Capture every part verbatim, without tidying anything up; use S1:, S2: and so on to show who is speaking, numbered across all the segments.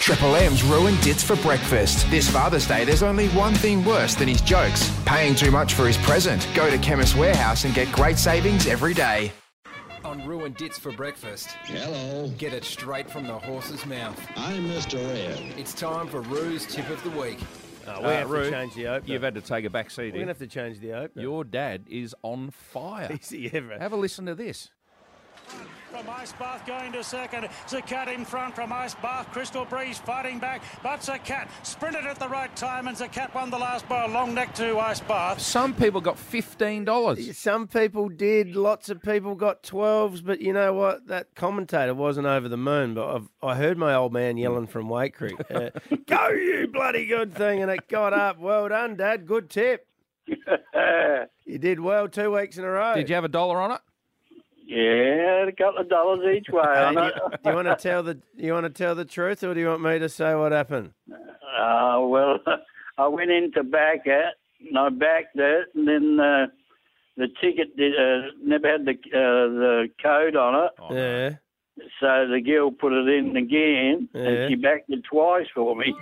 S1: Triple M's ruined Dits for breakfast. This Father's Day, there's only one thing worse than his jokes. Paying too much for his present. Go to Chemist Warehouse and get great savings every day.
S2: On Ruined Dits for breakfast.
S3: Hello.
S2: Get it straight from the horse's mouth.
S3: I'm Mister Red.
S2: It's time for Rue's Tip of the Week.
S4: Oh, we
S5: Uh,
S4: have
S5: Roo,
S4: to change the opener.
S5: You've had to take a back seat.
S4: We're going to have to change the opener.
S5: Your dad is on fire.
S4: Is he ever?
S5: Have a listen to this.
S6: From Ice Bath going to second. Zakat in front from Ice Bath. Crystal Breeze fighting back. But Zakat sprinted at the right time and Zakat won the last by a long neck to Ice Bath.
S5: Some people got fifteen dollars.
S4: Some people did. Lots of people got twelves. But you know what? That commentator wasn't over the moon. But I've, I heard my old man yelling from Wake Creek, uh, go you bloody good thing. And it got up. Well done, Dad. Good tip. You did well two weeks in a row.
S5: Did you have a dollar on it?
S7: Yeah, a couple of dollars each way on it.
S4: Do you want to tell the you want to tell the truth, or do you want me to say what happened?
S7: Uh, well, I went in to back it, and I backed it, and then uh, the ticket did, uh, never had the uh, the code on it.
S5: Oh,
S4: Yeah.
S7: So the girl put it in again,
S4: Yeah.
S7: and she backed it twice for me.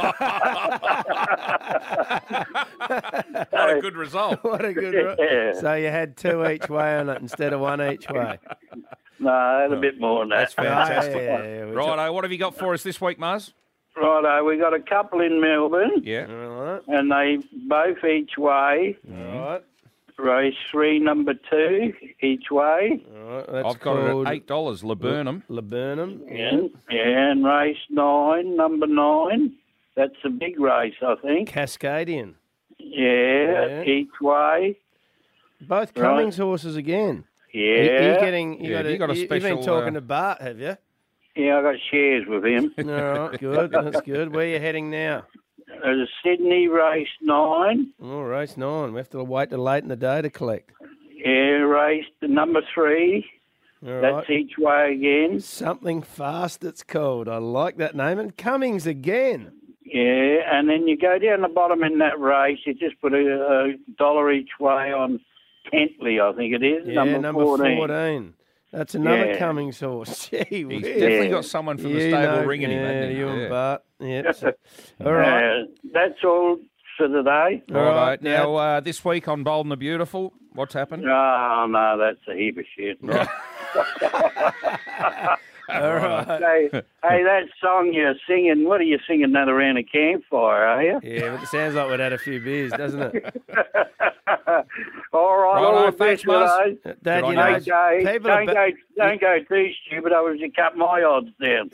S5: What a good result.
S4: What a good. ro-
S7: Yeah.
S4: So you had two each way on it instead of one each way.
S7: No, I had a bit more than that.
S5: That's fantastic.
S4: Yeah, yeah, yeah. We took-
S5: Righto, what have you got for us this week, Muzz?
S7: Righto, we got a couple in Melbourne,
S5: Yeah.
S4: All right.
S7: and they both each way.
S4: All right.
S7: Race three, number two, each way.
S4: All right. That's
S5: I've got it
S4: called
S5: at eight dollars, Laburnum.
S4: Laburnum.
S7: And, and race nine, number nine. That's a big race, I think.
S4: Cascadian.
S7: Yeah,
S4: Yeah.
S7: each way.
S4: Both
S7: Right.
S4: Cummings horses again.
S7: Yeah.
S4: Are you, are you getting? You
S5: Yeah,
S4: got
S5: you got a
S4: you, You've been
S5: special,
S4: talking
S5: uh,
S4: to Bart, have you?
S7: Yeah, I got shares with him.
S4: All right. Good. That's good. Where are you heading now?
S7: There's Sydney, race nine.
S4: Oh, race nine. We have to wait till late in the day to collect.
S7: Yeah, race number three.
S4: All
S7: That's
S4: right.
S7: each way again.
S4: Something fast. It's called. I like that name. And Cummings again.
S7: Yeah, and then you go down the bottom in that race. You just put a, a dollar each way on Tentley, I think it is.
S4: Yeah,
S7: number,
S4: number
S7: fourteen.
S4: fourteen. That's another
S7: Yeah.
S4: Cummings horse. Gee
S5: He's
S4: whiz.
S5: definitely got someone from the
S4: You
S5: stable
S4: know-
S5: ringing him,
S4: yeah,
S5: hasn't he?
S4: you
S5: Yeah.
S4: and Bart. Yep. So- all right.
S7: Uh, that's all for today.
S4: All
S5: Righto.
S4: right,
S5: Now, uh, this week on Bold and the Beautiful, what's happened?
S7: Oh, no, that's a heap of shit.
S4: All right.
S7: hey, hey, that song you're singing, what are you singing that around a campfire, are you?
S4: Yeah, but it sounds like we'd had a few beers, doesn't it?
S7: All right,
S5: Righto,
S7: all the
S5: thanks,
S7: best with
S5: Muzz.
S7: those.
S4: Dad,
S5: on
S4: you
S5: you,
S4: know,
S5: mate.
S7: Okay,
S4: people are
S7: don't
S4: ba-
S7: go, don't go too stupid. I was to cut my odds down.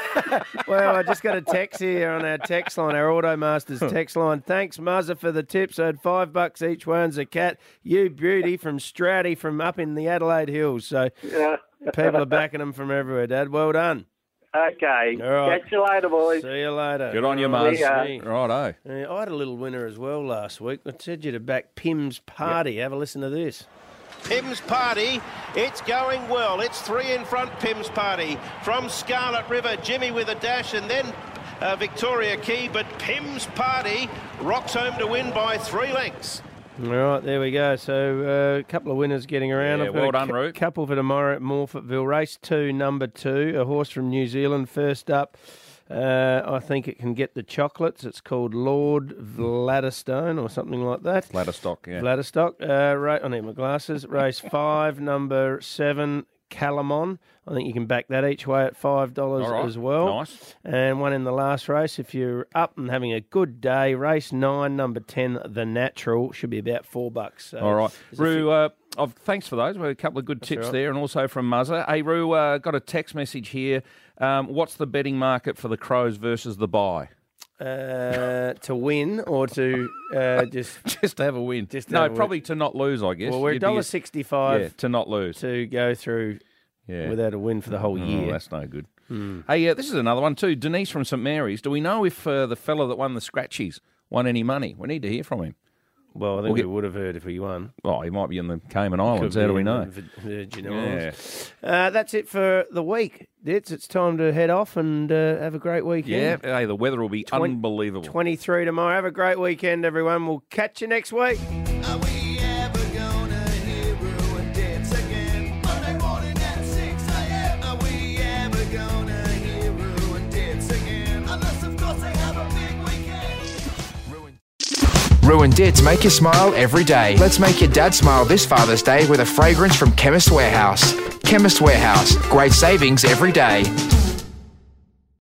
S4: Well, I just got a text here on our text line, our Automasters text line. Thanks, Muzzer, for the tips. I had five bucks each way. And Zakat, you beauty from Strouty from up in the Adelaide Hills. So
S7: Yeah.
S4: people are backing them from everywhere, Dad. Well done.
S7: Okay,
S4: All right.
S7: catch you later, boys.
S4: See you later.
S5: Good on you,
S4: All right.
S5: Muzz.
S7: ya.
S4: See.
S5: Righto.
S4: Yeah, I had a little winner as well last week. I said you to back Pim's Party. Have a listen to this.
S8: Pim's Party, it's going well. It's three in front, Pim's Party. From Scarlet River, Jimmy with a dash, and then uh, Victoria Key. But Pim's Party rocks home to win by three lengths.
S4: All right, there we go. So uh, a couple of winners getting around.
S5: Yeah,
S4: I've got
S5: well
S4: a
S5: done,
S4: cou-
S5: Root.
S4: couple for tomorrow at Morfettville. Race two, number two, a horse from New Zealand. First up, uh, I think it can get the chocolates. It's called Lord Vladistone or something like that.
S5: Ladderstock, yeah.
S4: Vladistock. Uh, ra- I need my glasses. Race five, number seven, Calamon. I think you can back that each way at five dollars
S5: All right.
S4: as well.
S5: Nice.
S4: And one in the last race, if you're up and having a good day, race nine, number ten, The Natural, should be about four bucks. So
S5: All right.
S4: there's a
S5: Roo, uh, I've, thanks for those. We had a couple of good tips
S4: all right.
S5: there, and also from Muzzer. Hey, Roo, uh, got a text message here. Um, what's the betting market for the Crows versus the Bye?
S4: uh, to win or to uh, just
S5: Just to have a win.
S4: Just to
S5: no,
S4: have a win.
S5: probably to not lose, I guess.
S4: well, we're
S5: You'd be-
S4: one dollar sixty-five
S5: Yeah, to not lose.
S4: to go through
S5: Yeah.
S4: without a win for the whole
S5: Oh,
S4: year.
S5: that's no good. Hey, uh, this is another one too. Denise from St Mary's. Do we know if uh, the fella that won the scratchies won any money? We need to hear from him.
S4: Well, I think
S5: We'll
S4: we
S5: get-
S4: would have heard if we won.
S5: Oh, he might be in the Cayman Islands.
S4: Could
S5: How
S4: be
S5: do we
S4: in
S5: know?
S4: the Vir- Virgin
S5: Yeah.
S4: Islands. Uh, that's it for the week. It's, it's time to head off and uh, have a great
S5: Yeah.
S4: weekend.
S5: Hey, the weather will be
S4: Twen-
S5: unbelievable.
S4: twenty-three tomorrow. Have a great weekend, everyone. We'll catch you next week.
S9: Are we ever gonna hear Ruined Dits again? Monday morning at six a.m. Are we ever gonna hear Ruined Dits again?
S1: Roo and Dits make you smile every day. Let's make your dad smile this Father's Day with a fragrance from Chemist Warehouse. Chemist Warehouse. Great savings every day.